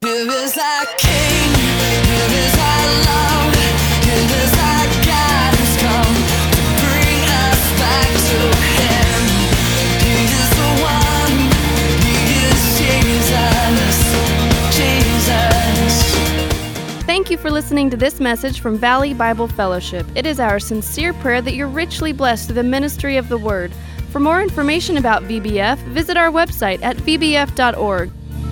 Here is our King, here is our love, here is our God who's come to bring us back to Him. He is the one, He is Jesus. Thank you for listening to this message from Valley Bible Fellowship. It is our sincere prayer that you're richly blessed through the ministry of the Word. For more information about VBF, visit our website at vbf.org.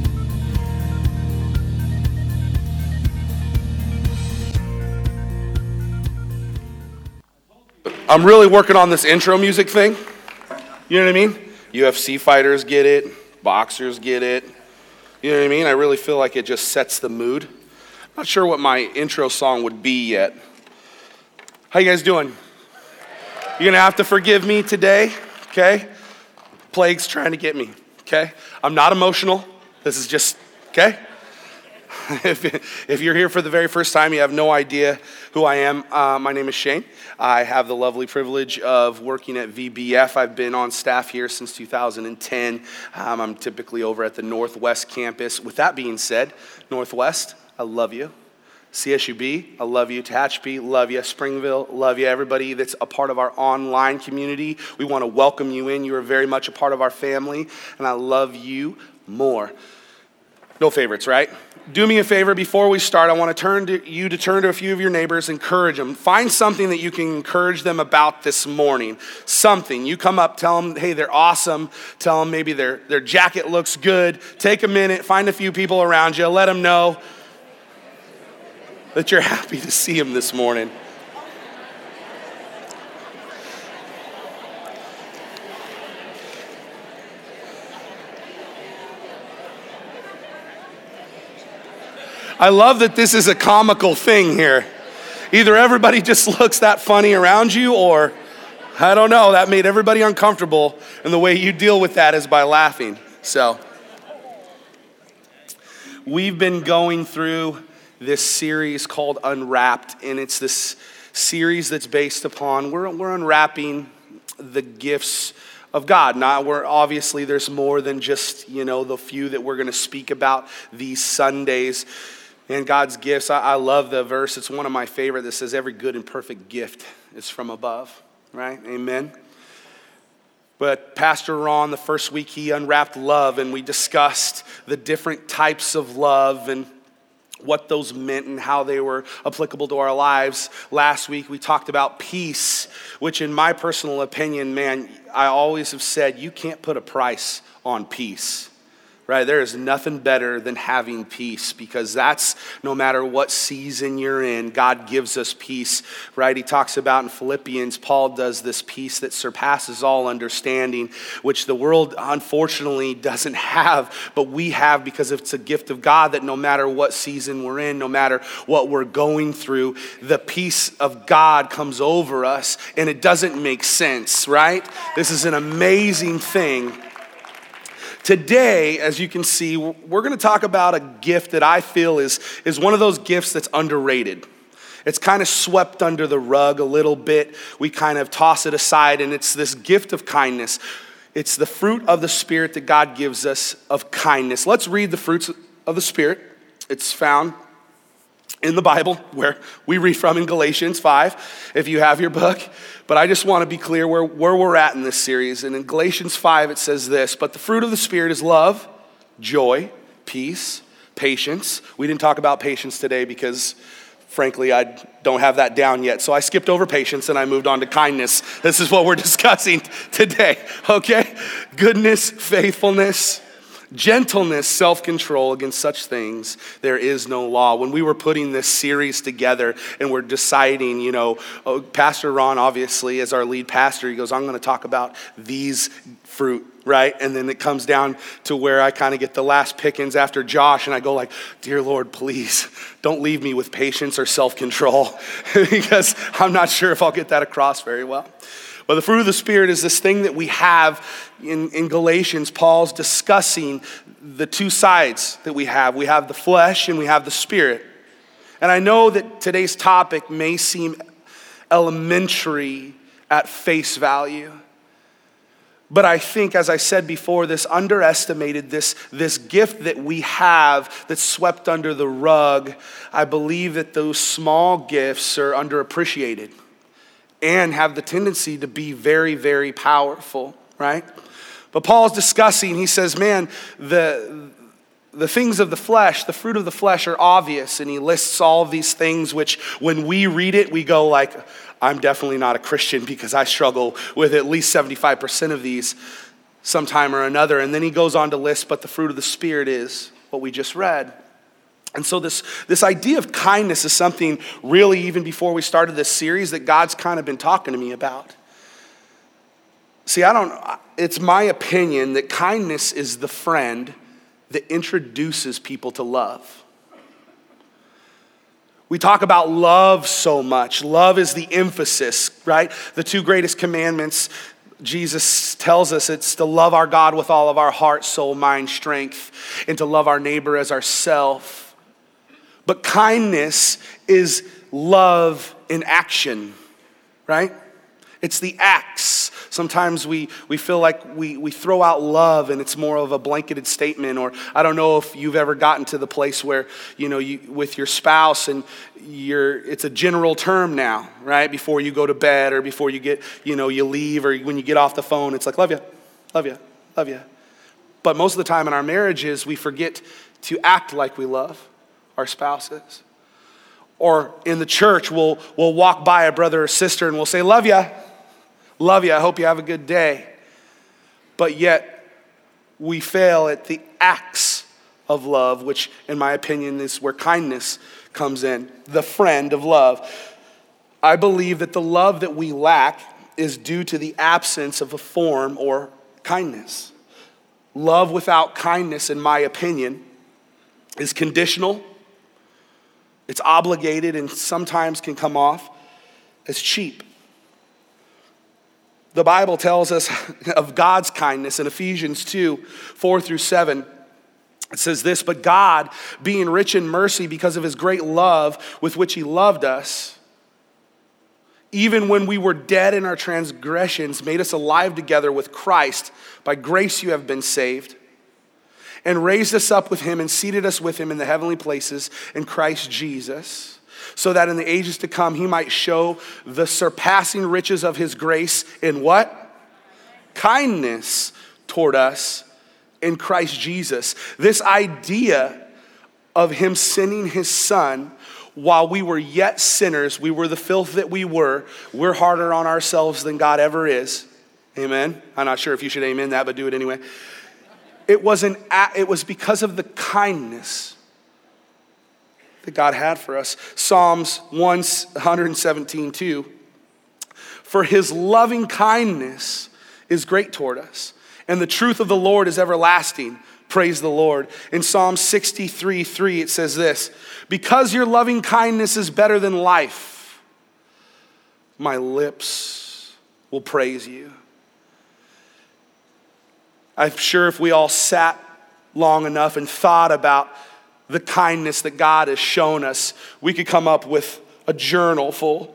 I'm really working on this intro music thing. You know what I mean? UFC fighters get it. Boxers get it. You know what I mean? I really feel like it just sets the mood. I'm not sure what my intro song would be yet. How you guys doing? You're going to have to forgive me today, okay? Plague's trying to get me, okay? I'm not emotional. This is just, okay? If you're here for the very first time, you have no idea who I am. My name is Shane. I have the lovely privilege of working at VBF. I've been on staff here since 2010. I'm typically over at the Northwest campus. With that being said, Northwest, I love you. CSUB, I love you. Tehachapi, love you. Springville, love you. Everybody that's a part of our online community, we want to welcome you in. You are very much a part of our family, and I love you more. No favorites, right? Do me a favor before we start. I want to turn to a few of your neighbors, encourage them. Find something that you can encourage them about this morning. Something. You come up, tell them, hey, they're awesome. Tell them maybe their jacket looks good. Take a minute, find a few people around you. Let them know that you're happy to see them this morning. I love that this is a comical thing here. Either everybody just looks that funny around you, or, I don't know, that made everybody uncomfortable, and the way you deal with that is by laughing. So, we've been going through this series called Unwrapped, and it's this series that's based upon, we're unwrapping the gifts of God. Now, obviously there's more than just, the few that we're going to speak about these Sundays. And God's gifts, I love the verse. It's one of my favorite that says, every good and perfect gift is from above, right? Amen. But Pastor Ron, the first week, he unwrapped love, and we discussed the different types of love and what those meant and how they were applicable to our lives. Last week, we talked about peace, which in my personal opinion, man, I always have said, you can't put a price on peace. Right, there is nothing better than having peace, because that's, no matter what season you're in, God gives us peace, right? He talks about in Philippians, Paul does this peace that surpasses all understanding, which the world unfortunately doesn't have, but we have, because it's a gift of God that no matter what season we're in, no matter what we're going through, the peace of God comes over us, and it doesn't make sense, right? This is an amazing thing. Today, as you can see, we're going to talk about a gift that I feel is one of those gifts that's underrated. It's kind of swept under the rug a little bit. We kind of toss it aside, and it's this gift of kindness. It's the fruit of the Spirit that God gives us of kindness. Let's read the fruits of the Spirit. It's found in the Bible, where we read from in Galatians 5, if you have your book. But I just want to be clear where we're at in this series. And in Galatians 5, it says this, but the fruit of the Spirit is love, joy, peace, patience. We didn't talk about patience today because, frankly, I don't have that down yet. So I skipped over patience and I moved on to kindness. This is what we're discussing today, okay? Goodness, faithfulness, gentleness, self-control. Against such things there is no law. When we were putting this series together and we're deciding, Pastor Ron, obviously, as our lead pastor, he goes, I'm going to talk about these fruit, right? And then it comes down to where I kind of get the last pickings after Josh, and I go like, dear Lord, please don't leave me with patience or self-control, because I'm not sure if I'll get that across very well. But the fruit of the Spirit is this thing that we have in Galatians. Paul's discussing the two sides that we have. We have the flesh and we have the Spirit. And I know that today's topic may seem elementary at face value, But I think, as I said before, this underestimated, this gift that we have that's swept under the rug, I believe that those small gifts are underappreciated and have the tendency to be very, very powerful, right? But Paul's discussing, he says, man, the things of the flesh, the fruit of the flesh are obvious. And he lists all of these things which when we read it, we go like, I'm definitely not a Christian because I struggle with at least 75% of these sometime or another. And then he goes on to list, but the fruit of the Spirit is what we just read. And so this idea of kindness is something really, even before we started this series, that God's kind of been talking to me about. See, it's my opinion that kindness is the friend that introduces people to love. We talk about love so much. Love is the emphasis, right? The two greatest commandments, Jesus tells us it's to love our God with all of our heart, soul, mind, strength, and to love our neighbor as ourself. But kindness is love in action, right? It's the acts. Sometimes we feel like we throw out love and it's more of a blanketed statement. Or I don't know if you've ever gotten to the place where, you with your spouse and it's a general term now, right? Before you go to bed or before you get, you leave or when you get off the phone, it's like, love you, love you, love you. But most of the time in our marriages, we forget to act like we love our spouses. Or in the church, we'll walk by a brother or sister and we'll say, love you. Love you, I hope you have a good day. But yet, we fail at the acts of love, which in my opinion is where kindness comes in, the friend of love. I believe that the love that we lack is due to the absence of a form or kindness. Love without kindness, in my opinion, is conditional, it's obligated, and sometimes can come off as cheap. The Bible tells us of God's kindness in Ephesians 2, 4-7. It says this, but God, being rich in mercy because of his great love with which he loved us, even when we were dead in our transgressions, made us alive together with Christ. By grace you have been saved, and raised us up with him and seated us with him in the heavenly places in Christ Jesus, so that in the ages to come he might show the surpassing riches of his grace in what? Kindness toward us in Christ Jesus. This idea of him sending his son while we were yet sinners, we were the filth that we were. We're harder on ourselves than God ever is. Amen? I'm not sure if you should amen that, but do it anyway. It was because of the kindness that God had for us. Psalms 117:2. For his loving kindness is great toward us, and the truth of the Lord is everlasting. Praise the Lord. In Psalm 63:3 it says this, because your loving kindness is better than life, my lips will praise you. I'm sure if we all sat long enough and thought about the kindness that God has shown us, we could come up with a journal full.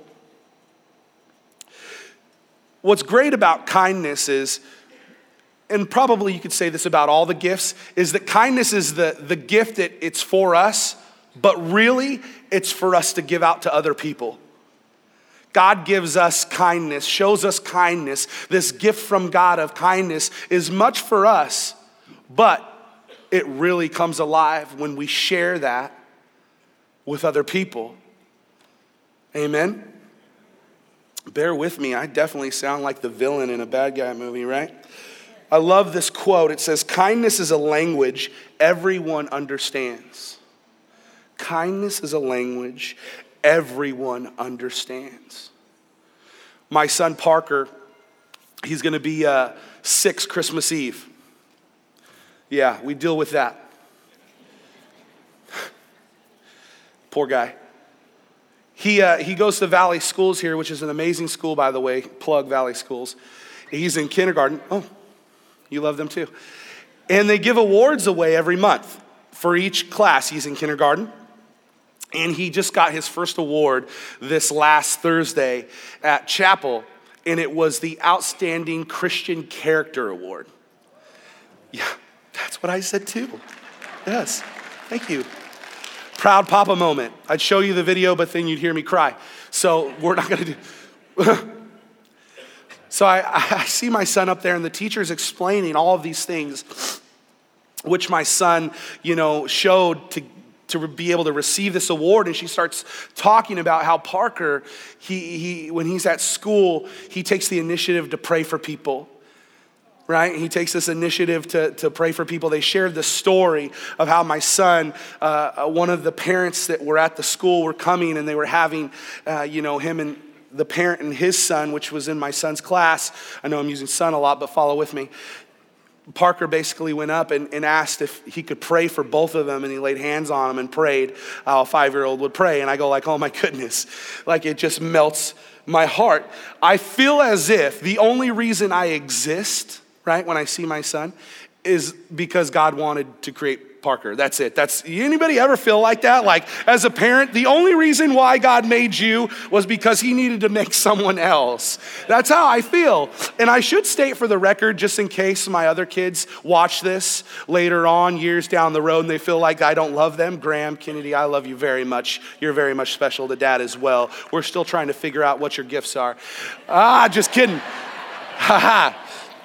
What's great about kindness is, and probably you could say this about all the gifts, is that kindness is the gift that it's for us, but really it's for us to give out to other people. God gives us kindness, shows us kindness. This gift from God of kindness is much for us, but it really comes alive when we share that with other people. Amen? Bear with me, I definitely sound like the villain in a bad guy movie, right? I love this quote. It says, kindness is a language everyone understands. Kindness is a language everyone understands. My son Parker, he's gonna be 6 Christmas Eve. Yeah, we deal with that. Poor guy. He goes to Valley Schools here, which is an amazing school, by the way. Plug Valley Schools. He's in kindergarten. Oh, you love them too. And they give awards away every month for each class. He's in kindergarten. And he just got his first award this last Thursday at chapel. and it was the Outstanding Christian Character Award. Yeah, that's what I said too. Yes, thank you. Proud papa moment. I'd show you the video, but then you'd hear me cry. So we're not gonna do. So I see my son up there, and the teacher's explaining all of these things, which my son, showed to be able to receive this award. And she starts talking about how Parker, he when he's at school, he takes the initiative to pray for people. Right? He takes this initiative to pray for people. They shared the story of how my son, one of the parents that were at the school were coming, and they were having, him and the parent and his son, which was in my son's class. I know I'm using son a lot, but follow with me. Parker basically went up and asked if he could pray for both of them, and he laid hands on them and prayed how a 5-year-old would pray. And I go like, oh my goodness, like it just melts my heart. I feel as if the only reason I exist, right, when I see my son, is because God wanted to create Parker. That's it. Anybody ever feel like that? Like as a parent, the only reason why God made you was because he needed to make someone else. That's how I feel. And I should state for the record, just in case my other kids watch this later on, years down the road, and they feel like I don't love them. Graham, Kennedy, I love you very much. You're very much special to Dad as well. We're still trying to figure out what your gifts are. Just kidding. Ha.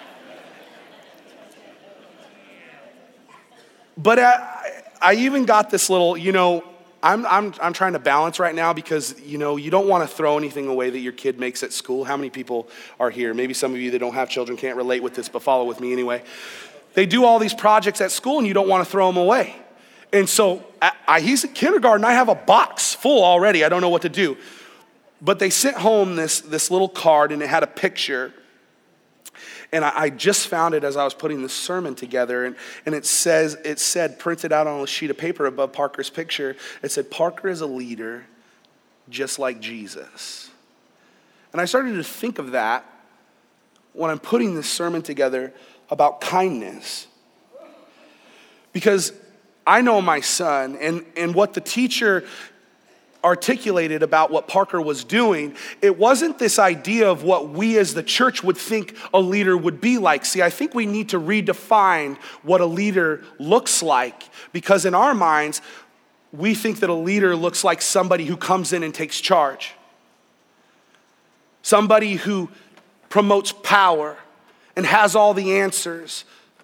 But I even got this little, I'm trying to balance right now because, you don't want to throw anything away that your kid makes at school. How many people are here? Maybe some of you that don't have children can't relate with this, but follow with me anyway. They do all these projects at school and you don't want to throw them away. And so he's in kindergarten. I have a box full already. I don't know what to do. But they sent home this little card, and it had a picture. And I just found it as I was putting the sermon together, and it said, printed out on a sheet of paper above Parker's picture, it said, Parker is a leader just like Jesus. And I started to think of that when I'm putting this sermon together about kindness. Because I know my son, and what the teacher articulated about what Parker was doing, it wasn't this idea of what we as the church would think a leader would be like. See, I think we need to redefine what a leader looks like, because in our minds, we think that a leader looks like somebody who comes in and takes charge. Somebody who promotes power and has all the answers.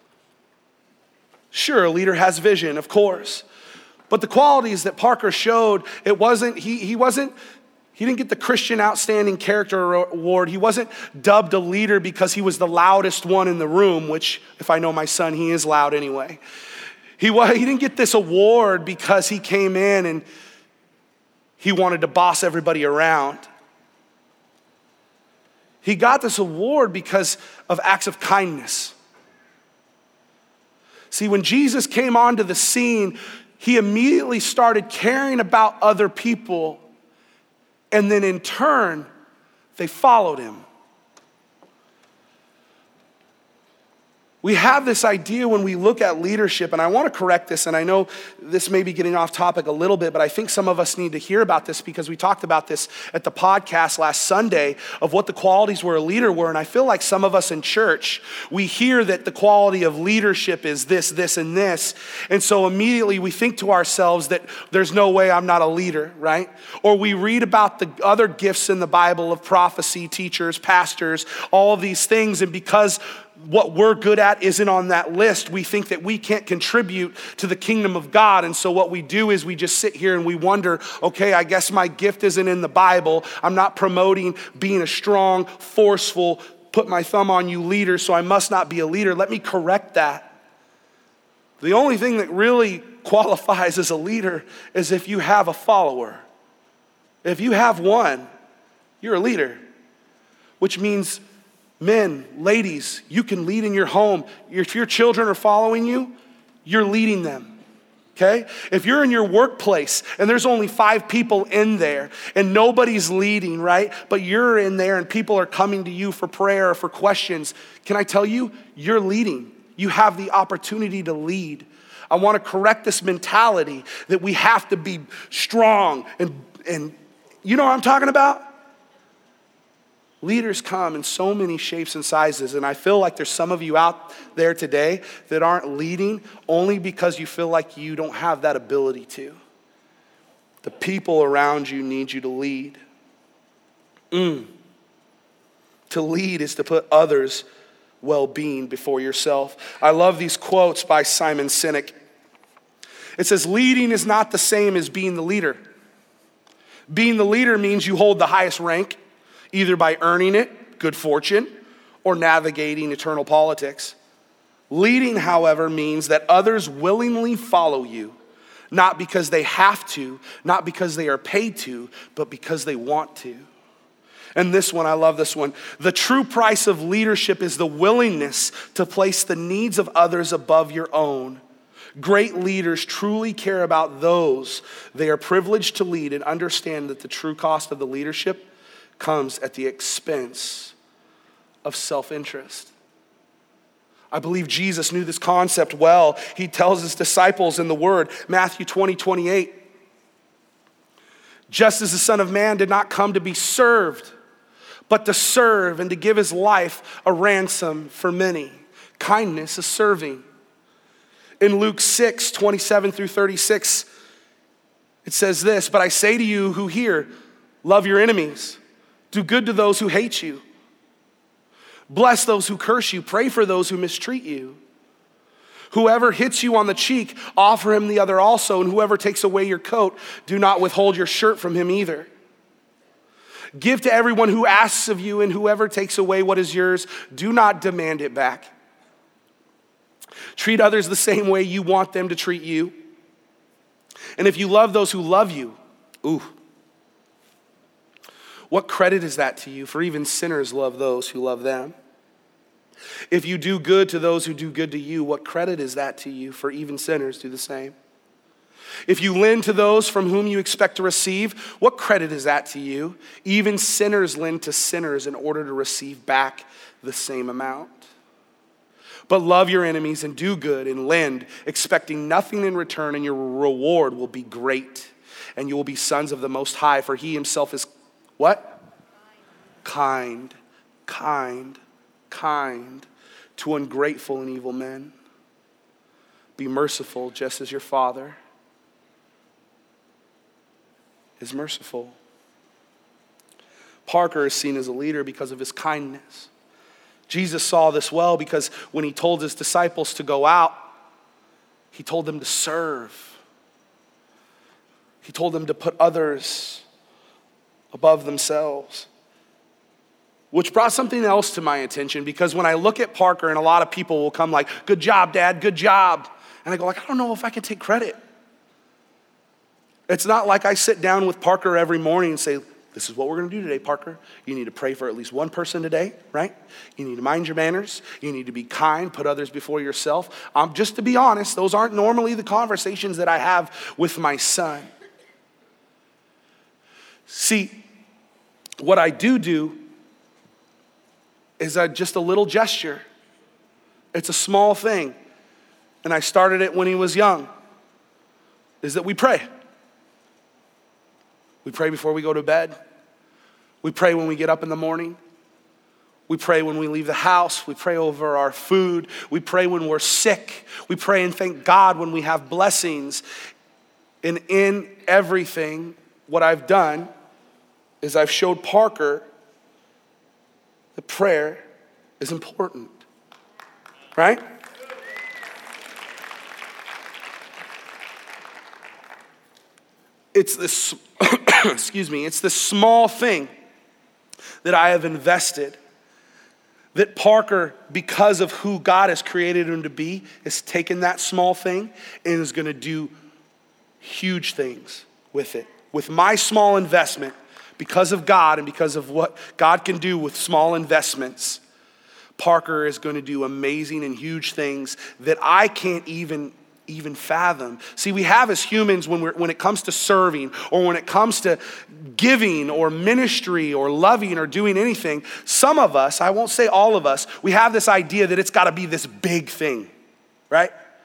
Sure, a leader has vision, of course. But the qualities that Parker showed, he didn't get the Christian Outstanding Character Award. He wasn't dubbed a leader because he was the loudest one in the room, which if I know my son, he is loud anyway. He didn't get this award because he came in and he wanted to boss everybody around. He got this award because of acts of kindness. See, when Jesus came onto the scene, he immediately started caring about other people, and then in turn, they followed him. We have this idea when we look at leadership, and I want to correct this, and I know this may be getting off topic a little bit, but I think some of us need to hear about this because we talked about this at the podcast last Sunday of what the qualities were a leader were, and I feel like some of us in church, we hear that the quality of leadership is this, this, and this, and so immediately we think to ourselves that there's no way I'm not a leader, right? Or we read about the other gifts in the Bible of prophecy, teachers, pastors, all of these things, and because what we're good at isn't on that list, we think that we can't contribute to the kingdom of God. And so what we do is we just sit here and we wonder, okay, I guess my gift isn't in the Bible. I'm not promoting being a strong, forceful, put my thumb on you leader, so I must not be a leader. Let me correct that. The only thing that really qualifies as a leader is if you have a follower. If you have one, you're a leader, which means men, ladies, you can lead in your home. If your children are following you, you're leading them, okay? If you're in your workplace and there's only 5 people in there and nobody's leading, right? But you're in there and people are coming to you for prayer or for questions, can I tell you, you're leading. You have the opportunity to lead. I want to correct this mentality that we have to be strong and you know what I'm talking about? Leaders come in so many shapes and sizes, and I feel like there's some of you out there today that aren't leading only because you feel like you don't have that ability to. The people around you need you to lead. To lead is to put others' well-being before yourself. I love these quotes by Simon Sinek. It says, leading is not the same as being the leader. Being the leader means you hold the highest rank, either by earning it, good fortune, or navigating eternal politics. Leading, however, means that others willingly follow you, not because they have to, not because they are paid to, but because they want to. And this one, I love this one. The true price of leadership is the willingness to place the needs of others above your own. Great leaders truly care about those they are privileged to lead and understand that the true cost of the leadership comes at the expense of self-interest. I believe Jesus knew this concept well. He tells his disciples in the word, Matthew 20:28, just as the Son of Man did not come to be served, but to serve and to give his life a ransom for many. Kindness is serving. In Luke 6:27-36, it says this, but I say to you who hear, love your enemies. Do good to those who hate you. Bless those who curse you. Pray for those who mistreat you. Whoever hits you on the cheek, offer him the other also. And whoever takes away your coat, do not withhold your shirt from him either. Give to everyone who asks of you, and whoever takes away what is yours, do not demand it back. Treat others the same way you want them to treat you. And if you love those who love you, what credit is that to you? For even sinners love those who love them. If you do good to those who do good to you, what credit is that to you? For even sinners do the same. If you lend to those from whom you expect to receive, what credit is that to you? Even sinners lend to sinners in order to receive back the same amount. But love your enemies and do good and lend, expecting nothing in return, and your reward will be great. And you will be sons of the Most High, for he himself is what? Kind to ungrateful and evil men. Be merciful just as your Father is merciful. Parker is seen as a leader because of his kindness. Jesus saw this well because when he told his disciples to go out, he told them to serve. He told them to put others above themselves. Which brought something else to my attention, because when I look at Parker, and a lot of people will come like, good job, Dad, good job. And I go like, I don't know if I can take credit. It's not like I sit down with Parker every morning and say, this is what we're going to do today, Parker. You need to pray for at least one person today, right? You need to mind your manners. You need to be kind, put others before yourself. Just to be honest, those aren't normally the conversations that I have with my son. See, what I do is just a little gesture. It's a small thing. And I started it when he was young, is that we pray. We pray before we go to bed. We pray when we get up in the morning. We pray when we leave the house. We pray over our food. We pray when we're sick. We pray and thank God when we have blessings. And in everything, what I've done is I've showed Parker that prayer is important, right? It's this, it's this small thing that I have invested, that Parker, because of who God has created him to be, has taken that small thing and is going to do huge things with it. With my small investment, because of God and because of what God can do with small investments, Parker is going to do amazing and huge things that I can't even fathom. See, we have as humans, when it comes to serving or when it comes to giving or ministry or loving or doing anything, some of us, I won't say all of us, we have this idea that it's got to be this big thing, right?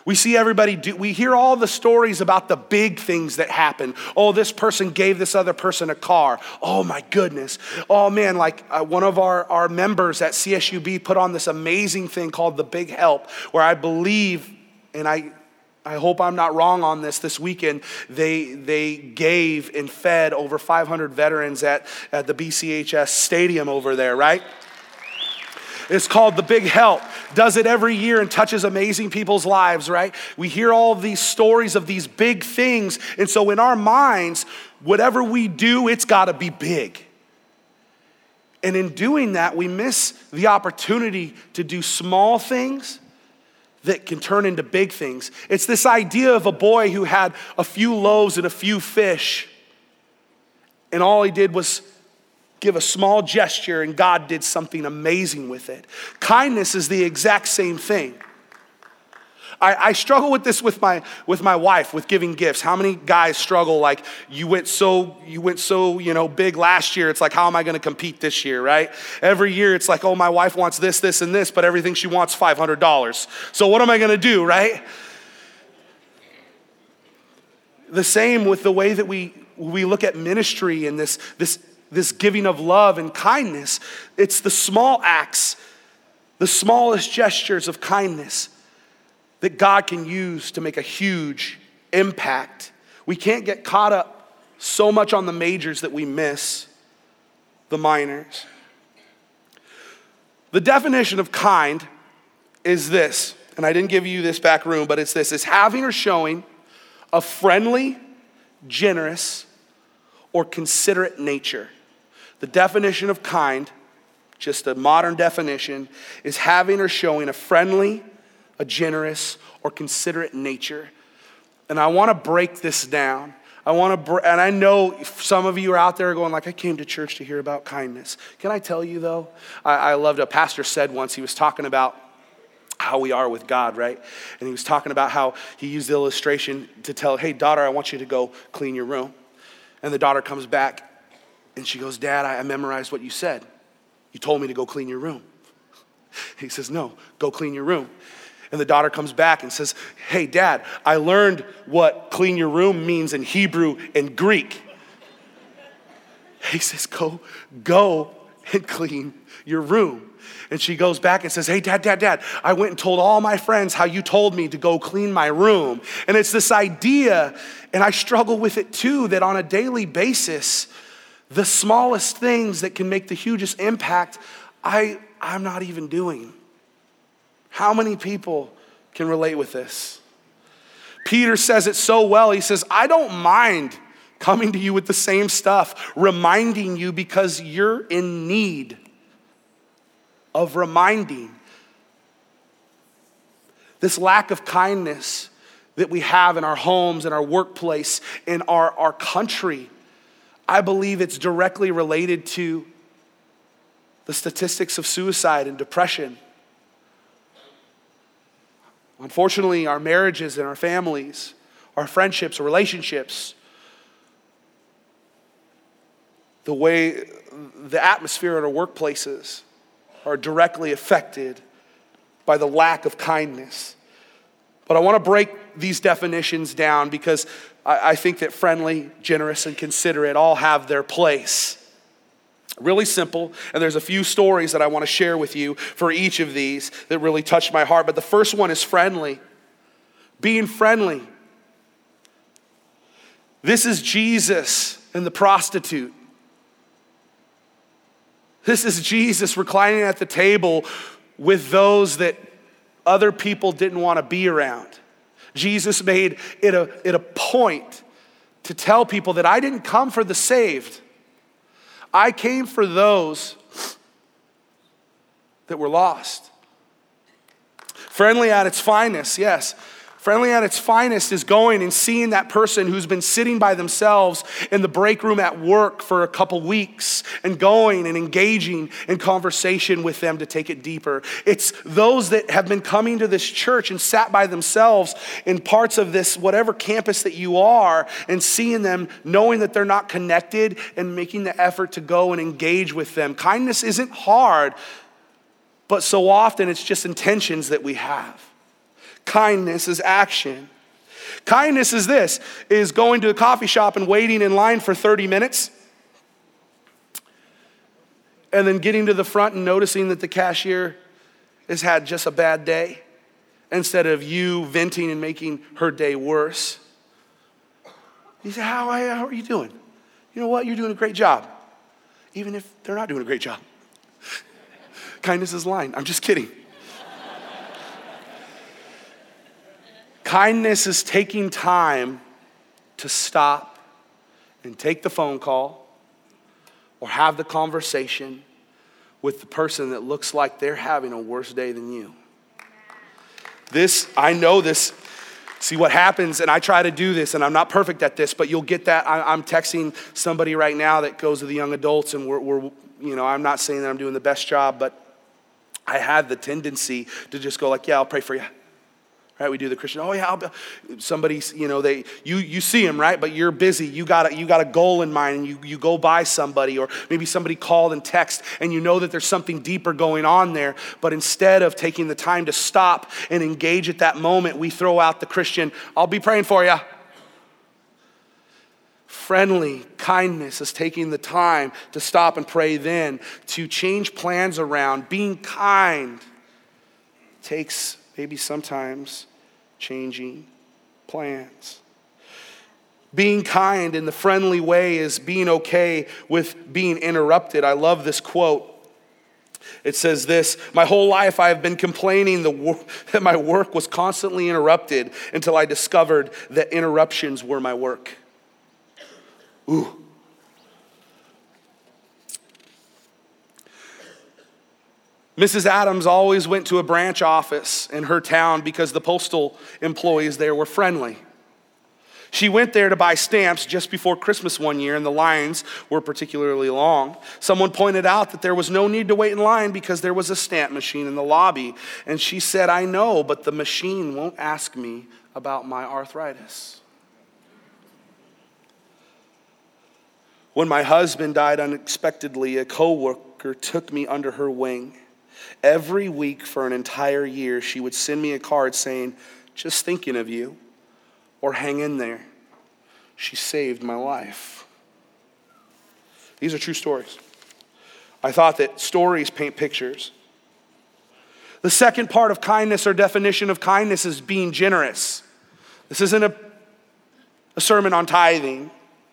We see everybody we hear all the stories about the big things that happen. Oh, this person gave this other person a car. Oh my goodness. Oh man, like one of our members at CSUB put on this amazing thing called The Big Help, where I believe, and I hope I'm not wrong on this weekend, they gave and fed over 500 veterans at the BCHS stadium over there, right? It's called The Big Help. Does it every year and touches amazing people's lives, right? We hear all these stories of these big things. And so in our minds, whatever we do, it's got to be big. And in doing that, we miss the opportunity to do small things that can turn into big things. It's this idea of a boy who had a few loaves and a few fish, and all he did was give a small gesture, and God did something amazing with it. Kindness is the exact same thing. I struggle with this with my wife, with giving gifts. How many guys struggle like you went so big last year? It's like, how am I going to compete this year, right? Every year it's like, oh, my wife wants this, and this, but everything she wants $500. So what am I going to do, right? The same with the way that we look at ministry and this giving of love and kindness. It's the small acts, the smallest gestures of kindness that God can use to make a huge impact. We can't get caught up so much on the majors that we miss the minors. The definition of kind is this, and I didn't give you this back room, but it's this: it's having or showing a friendly, generous, or considerate nature. The definition of kind, just a modern definition, is having or showing a friendly, a generous, or considerate nature. And I want to break this down. And I know some of you are out there going like, I came to church to hear about kindness. Can I tell you though? I loved a pastor said once, he was talking about how we are with God, right? And he was talking about how he used the illustration to tell, hey, daughter, I want you to go clean your room. And the daughter comes back and she goes, Dad, I memorized what you said. You told me to go clean your room. He says, no, go clean your room. And the daughter comes back and says, hey, Dad, I learned what clean your room means in Hebrew and Greek. He says, go and clean your room. And she goes back and says, hey, Dad, I went and told all my friends how you told me to go clean my room. And it's this idea, and I struggle with it too, that on a daily basis, the smallest things that can make the hugest impact, I'm not even doing. How many people can relate with this? Peter says it so well. He says, I don't mind coming to you with the same stuff, reminding you because you're in need of reminding. This lack of kindness that we have in our homes, in our workplace, in our country, I believe it's directly related to the statistics of suicide and depression. Unfortunately, our marriages and our families, our friendships, our relationships, the way the atmosphere at our workplaces are directly affected by the lack of kindness. But I want to break these definitions down because I think that friendly, generous, and considerate all have their place. Really simple, and there's a few stories that I want to share with you for each of these that really touched my heart. But the first one is friendly. Being friendly. This is Jesus and the prostitute. This is Jesus reclining at the table with those that other people didn't want to be around. Jesus made it a point to tell people that I didn't come for the saved. I came for those that were lost. Friendly at its finest, yes. Friendly at its finest is going and seeing that person who's been sitting by themselves in the break room at work for a couple weeks and going and engaging in conversation with them to take it deeper. It's those that have been coming to this church and sat by themselves in parts of this, whatever campus that you are, and seeing them, knowing that they're not connected and making the effort to go and engage with them. Kindness isn't hard, but so often it's just intentions that we have. Kindness is action. Kindness is this, is going to a coffee shop and waiting in line for 30 minutes and then getting to the front and noticing that the cashier has had just a bad day instead of you venting and making her day worse. You say, how are you doing? You know what? You're doing a great job. Even if they're not doing a great job. Kindness is lying. I'm just kidding. Kindness is taking time to stop and take the phone call or have the conversation with the person that looks like they're having a worse day than you. I know this. See what happens, and I try to do this, and I'm not perfect at this, but you'll get that. I'm texting somebody right now that goes to the young adults, and I'm not saying that I'm doing the best job, but I had the tendency to just go like, yeah, I'll pray for you. Right? We do the Christian, oh yeah, somebody, you see them, right? But you're busy. You got a goal in mind, and you go by somebody, or maybe somebody called and text, and you know that there's something deeper going on there. But instead of taking the time to stop and engage at that moment, we throw out the Christian, I'll be praying for you. Friendly kindness is taking the time to stop and pray then, to change plans around. Being kind takes maybe sometimes changing plans. Being kind in the friendly way is being okay with being interrupted. I love this quote. It says this, my whole life I have been complaining that my work was constantly interrupted until I discovered that interruptions were my work. Ooh. Mrs. Adams always went to a branch office in her town because the postal employees there were friendly. She went there to buy stamps just before Christmas one year, and the lines were particularly long. Someone pointed out that there was no need to wait in line because there was a stamp machine in the lobby. And she said, I know, but the machine won't ask me about my arthritis. When my husband died unexpectedly, a coworker took me under her wing. Every week for an entire year, she would send me a card saying, just thinking of you, or hang in there. She saved my life. These are true stories. I thought that stories paint pictures. The second part of kindness, or definition of kindness, is being generous. This isn't a sermon on tithing.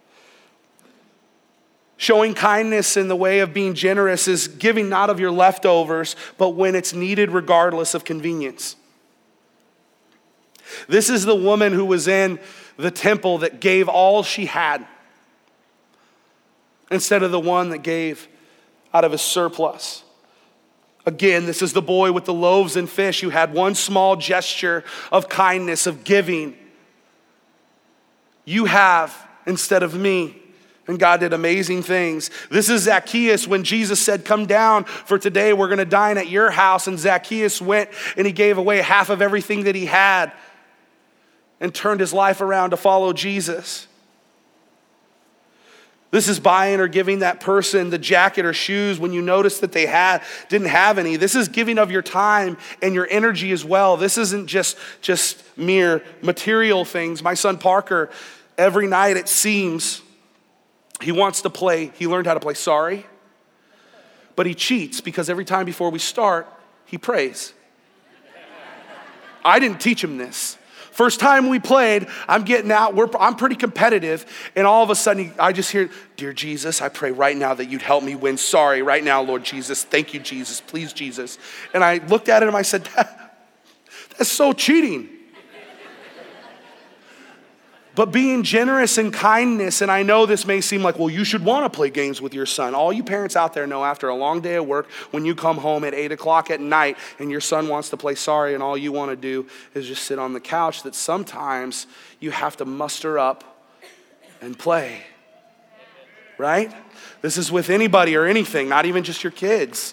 Showing kindness in the way of being generous is giving not of your leftovers, but when it's needed regardless of convenience. This is the woman who was in the temple that gave all she had instead of the one that gave out of his surplus. Again, this is the boy with the loaves and fish who had one small gesture of kindness, of giving. You have instead of me. And God did amazing things. This is Zacchaeus when Jesus said, come down, for today we're going to dine at your house. And Zacchaeus went and he gave away half of everything that he had and turned his life around to follow Jesus. This is buying or giving that person the jacket or shoes when you notice that they didn't have any. This is giving of your time and your energy as well. This isn't just mere material things. My son Parker, every night it seems, he learned how to play sorry, but he cheats because every time before we start, he prays. I didn't teach him this. First time we played, I'm getting out, I'm pretty competitive, and all of a sudden I just hear, dear Jesus, I pray right now that you'd help me win. Sorry, right now, Lord Jesus. Thank you, Jesus. Please, Jesus. And I looked at him and I said, that's so cheating. But being generous and kindness, and I know this may seem like, well, you should want to play games with your son. All you parents out there know after a long day of work, when you come home at 8 o'clock at night and your son wants to play sorry and all you want to do is just sit on the couch, that sometimes you have to muster up and play, right? This is with anybody or anything, not even just your kids.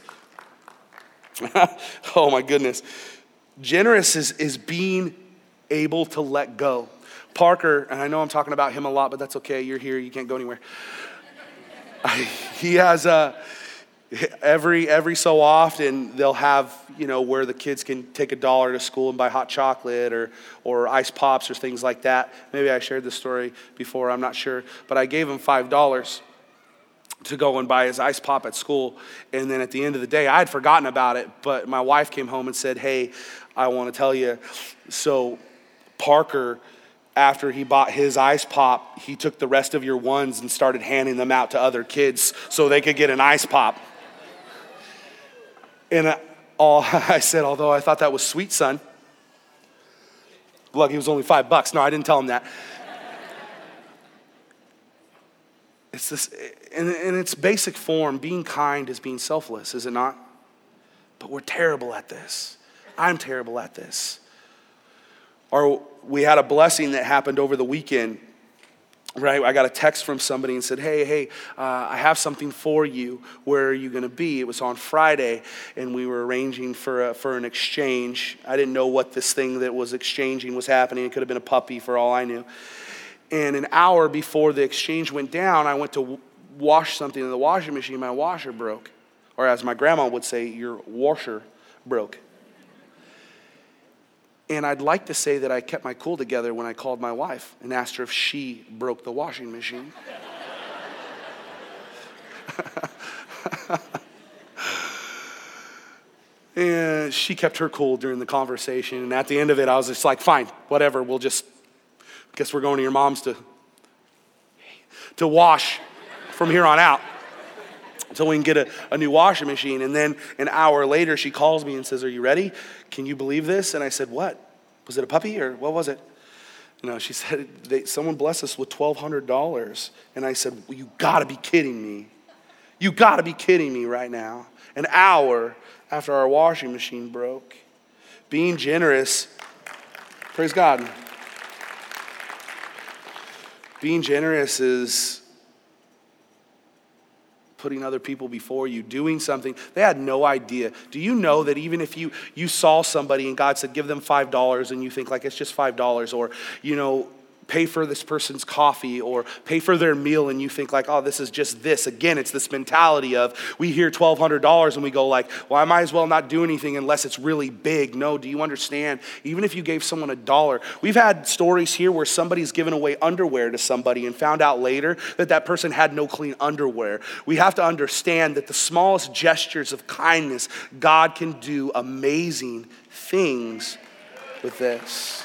Oh my goodness. Generous is being able to let go. Parker, and I know I'm talking about him a lot, but that's okay. You're here. You can't go anywhere. every so often they'll have, where the kids can take $1 to school and buy hot chocolate or ice pops or things like that. Maybe I shared this story before, I'm not sure. But I gave him $5 to go and buy his ice pop at school. And then at the end of the day, I had forgotten about it, but my wife came home and said, hey, I want to tell you, so Parker, after he bought his ice pop, he took the rest of your ones and started handing them out to other kids so they could get an ice pop. And I said, although I thought that was sweet, son. Look, he was only $5. No, I didn't tell him that. It's this, in its basic form, being kind is being selfless, is it not? But we're terrible at this. I'm terrible at this. Or we had a blessing that happened over the weekend, right? I got a text from somebody and said, hey, I have something for you. Where are you going to be? It was on Friday, and we were arranging for an exchange. I didn't know what this thing that was exchanging was happening. It could have been a puppy for all I knew. And an hour before the exchange went down, I went to wash something in the washing machine. My washer broke. Or as my grandma would say, your washer broke. And I'd like to say that I kept my cool together when I called my wife and asked her if she broke the washing machine. And she kept her cool during the conversation. And at the end of it, I was just like, fine, whatever. Guess we're going to your mom's to wash from here on out until we can get a new washing machine. And then an hour later, she calls me and says, are you ready? Can you believe this? And I said, what? Was it a puppy or what was it? She said, someone blessed us with $1,200. And I said, well, you gotta be kidding me. You gotta be kidding me right now. An hour after our washing machine broke. Being generous, praise God. Being generous is putting other people before you, doing something. They had no idea. Do you know that even if you saw somebody and God said, give them $5 and you think like it's just $5 or, pay for this person's coffee or pay for their meal and you think like, oh, this is just this. Again, it's this mentality of we hear $1,200 and we go like, well, I might as well not do anything unless it's really big. No, do you understand? Even if you gave someone $1, we've had stories here where somebody's given away underwear to somebody and found out later that person had no clean underwear. We have to understand that the smallest gestures of kindness, God can do amazing things with this.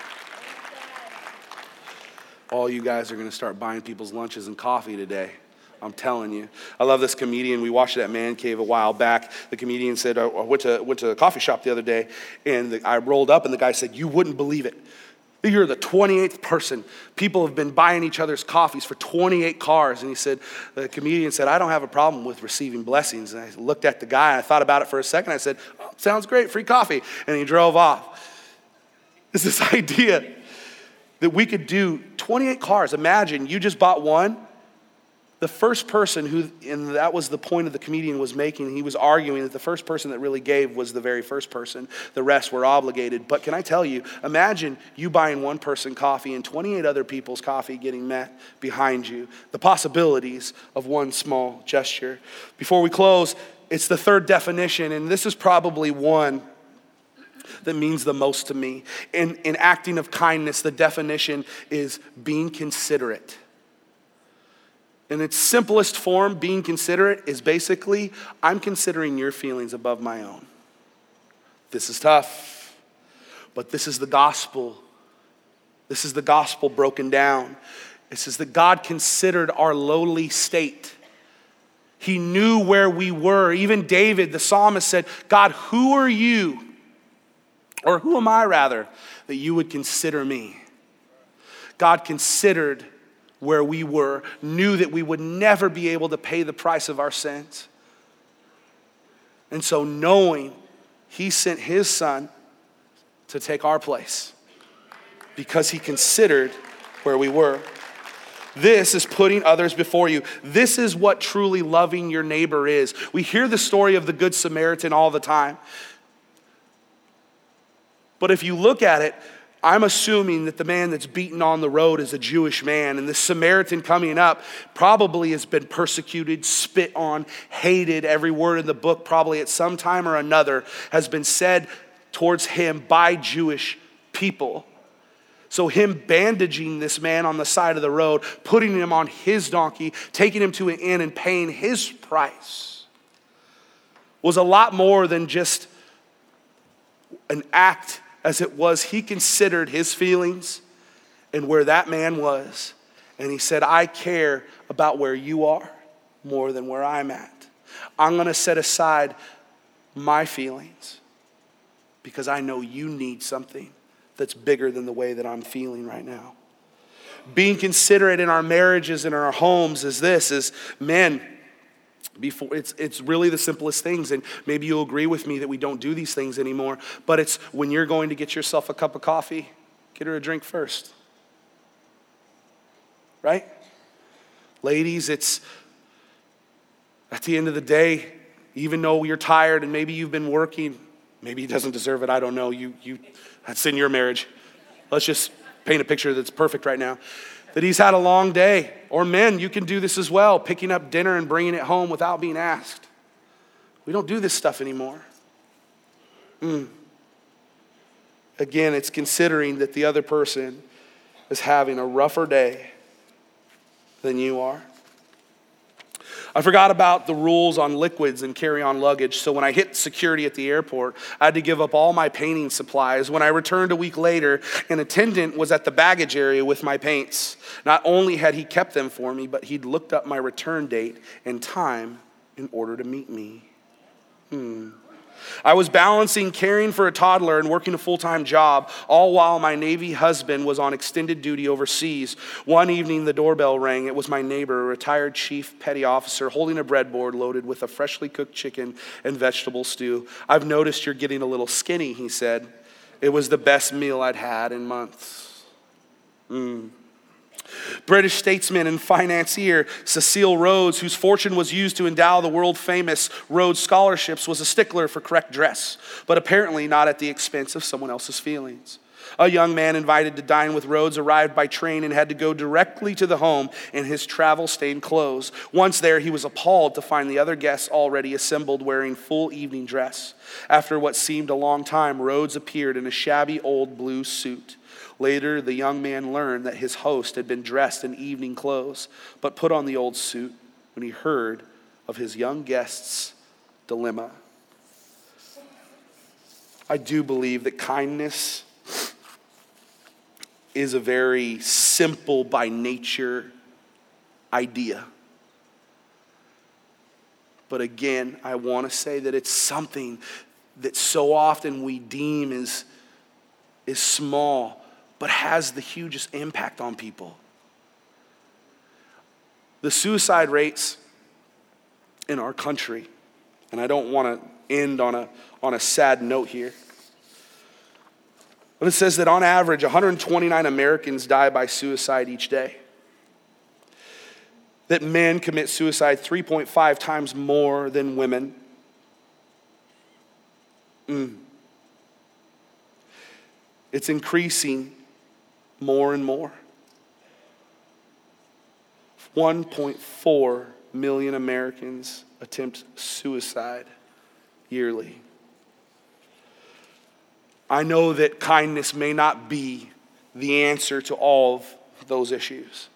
All you guys are going to start buying people's lunches and coffee today. I'm telling you. I love this comedian. We watched it at Man Cave a while back. The comedian said, I went to a coffee shop the other day, and I rolled up, and the guy said, you wouldn't believe it. You're the 28th person. People have been buying each other's coffees for 28 cars. And the comedian said, I don't have a problem with receiving blessings. And I looked at the guy, and I thought about it for a second. I said, oh, sounds great, free coffee. And he drove off. It's this idea that we could do 28 cars. Imagine you just bought one. The first person and that was the point of the comedian was making, he was arguing that the first person that really gave was the very first person. The rest were obligated. But can I tell you, imagine you buying one person coffee and 28 other people's coffee getting met behind you. The possibilities of one small gesture. Before we close, it's the third definition, and this is probably one that means the most to me. In acting of kindness, the definition is being considerate. In its simplest form, being considerate is basically, I'm considering your feelings above my own. This is tough, but this is the gospel. This is the gospel broken down. It says that God considered our lowly state. He knew where we were. Even David, the psalmist, said, God, who are you? Or who am I, rather, that you would consider me? God considered where we were, knew that we would never be able to pay the price of our sins. And so knowing, he sent his son to take our place because he considered where we were. This is putting others before you. This is what truly loving your neighbor is. We hear the story of the Good Samaritan all the time. But if you look at it, I'm assuming that the man that's beaten on the road is a Jewish man, and this Samaritan coming up probably has been persecuted, spit on, hated. Every word in the book probably at some time or another has been said towards him by Jewish people. So him bandaging this man on the side of the road, putting him on his donkey, taking him to an inn and paying his price was a lot more than just an act, as it was he considered his feelings and where that man was. And he said, I care about where you are more than where I'm at. I'm going to set aside my feelings because I know you need something that's bigger than the way that I'm feeling right now. Being considerate in our marriages and in our homes is this, is men, before it's really the simplest things, and maybe you'll agree with me that we don't do these things anymore, but it's when you're going to get yourself a cup of coffee, get her a drink first. Right? Ladies, it's at the end of the day, even though you're tired and maybe you've been working, maybe he doesn't deserve it, I don't know, you that's in your marriage. Let's just paint a picture that's perfect right now. That he's had a long day. Or men, you can do this as well, picking up dinner and bringing it home without being asked. We don't do this stuff anymore. Again, it's considering that the other person is having a rougher day than you are. I forgot about the rules on liquids and carry-on luggage, so when I hit security at the airport, I had to give up all my painting supplies. When I returned a week later, an attendant was at the baggage area with my paints. Not only had he kept them for me, but he'd looked up my return date and time in order to meet me. I was balancing caring for a toddler and working a full-time job, all while my Navy husband was on extended duty overseas. One evening, the doorbell rang. It was my neighbor, a retired chief petty officer, holding a breadboard loaded with a freshly cooked chicken and vegetable stew. I've noticed you're getting a little skinny, he said. It was the best meal I'd had in months. British statesman and financier Cecil Rhodes, whose fortune was used to endow the world-famous Rhodes Scholarships, was a stickler for correct dress, but apparently not at the expense of someone else's feelings. A young man invited to dine with Rhodes arrived by train and had to go directly to the home in his travel-stained clothes. Once there, he was appalled to find the other guests already assembled wearing full evening dress. After what seemed a long time, Rhodes appeared in a shabby old blue suit. Later, the young man learned that his host had been dressed in evening clothes, but put on the old suit when he heard of his young guest's dilemma. I do believe that kindness is a very simple by nature idea. But again, I want to say that it's something that so often we deem is small, but has the hugest impact on people. The suicide rates in our country, and I don't want to end on a sad note here, but it says that on average, 129 Americans die by suicide each day. That men commit suicide 3.5 times more than women. It's increasing more and more. 1.4 million Americans attempt suicide yearly. I know that kindness may not be the answer to all of those issues.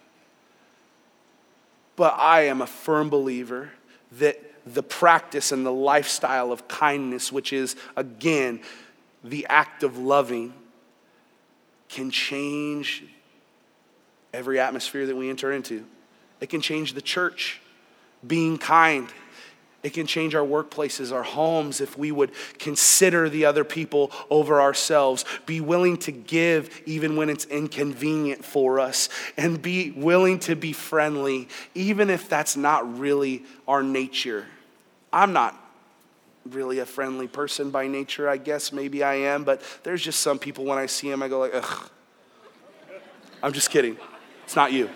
But I am a firm believer that the practice and the lifestyle of kindness, which is, again, the act of loving, can change every atmosphere that we enter into. It can change the church, being kind. It can change our workplaces, our homes, if we would consider the other people over ourselves, be willing to give even when it's inconvenient for us, and be willing to be friendly, even if that's not really our nature. I'm not really a friendly person by nature, I guess maybe I am, but there's just some people when I see them, I go like, ugh. I'm just kidding. It's not you.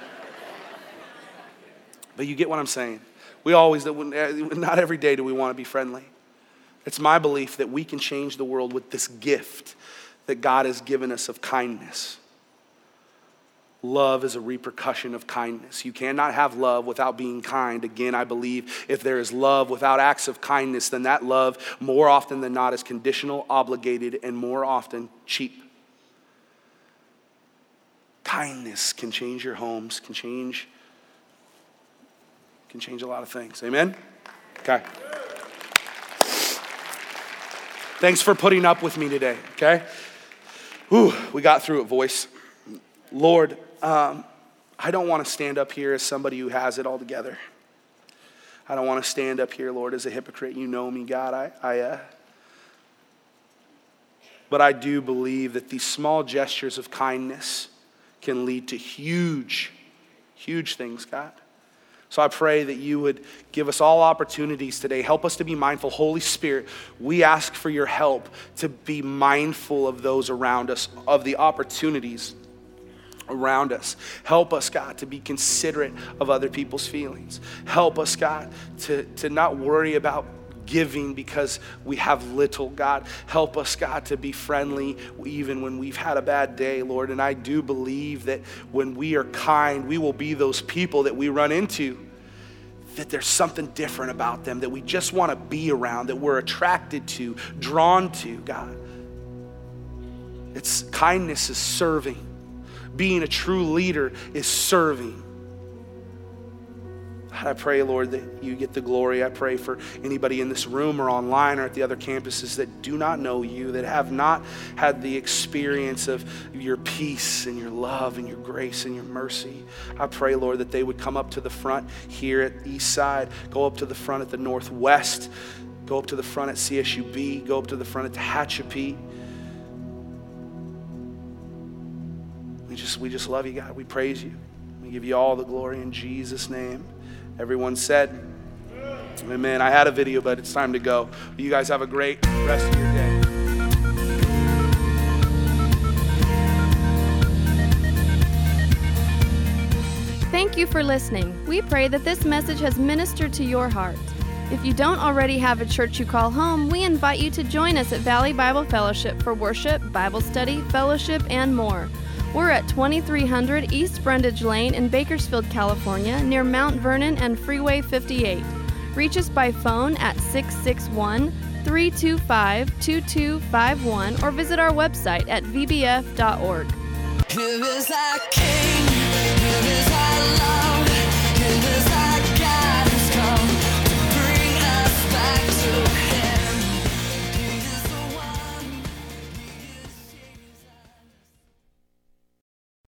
But you get what I'm saying. We always, not every day do we want to be friendly. It's my belief that we can change the world with this gift that God has given us of kindness. Love is a repercussion of kindness. You cannot have love without being kind. Again, I believe if there is love without acts of kindness, then that love more often than not is conditional, obligated, and more often cheap. Kindness can change your homes, can change a lot of things. Amen? Okay. Thanks for putting up with me today, okay? Ooh, we got through it, voice. Lord, I don't want to stand up here as somebody who has it all together. I don't want to stand up here, Lord, as a hypocrite. You know me, God. But I do believe that these small gestures of kindness can lead to huge, huge things, God. So I pray that you would give us all opportunities today. Help us to be mindful. Holy Spirit, we ask for your help to be mindful of those around us, of the opportunities around us. Help us, God, to be considerate of other people's feelings. Help us, God, to not worry about giving because we have little, God. Help us, God, to be friendly even when we've had a bad day, Lord. And I do believe that when we are kind, we will be those people that we run into, that there's something different about them, that we just want to be around, that we're attracted to, drawn to, God. Kindness is serving. Being a true leader is serving. God, I pray, Lord, that you get the glory. I pray for anybody in this room or online or at the other campuses that do not know you, that have not had the experience of your peace and your love and your grace and your mercy. I pray, Lord, that they would come up to the front here at Eastside, go up to the front at the Northwest, go up to the front at CSUB, go up to the front at Tehachapi. We just love you, God. We praise you. We give you all the glory in Jesus' name. Everyone said, amen. I had a video, but it's time to go. You guys have a great rest of your day. Thank you for listening. We pray that this message has ministered to your heart. If you don't already have a church you call home, we invite you to join us at Valley Bible Fellowship for worship, Bible study, fellowship, and more. We're at 2300 East Brundage Lane in Bakersfield, California, near Mount Vernon and Freeway 58. Reach us by phone at 661-325-2251 or visit our website at vbf.org. Here is our King.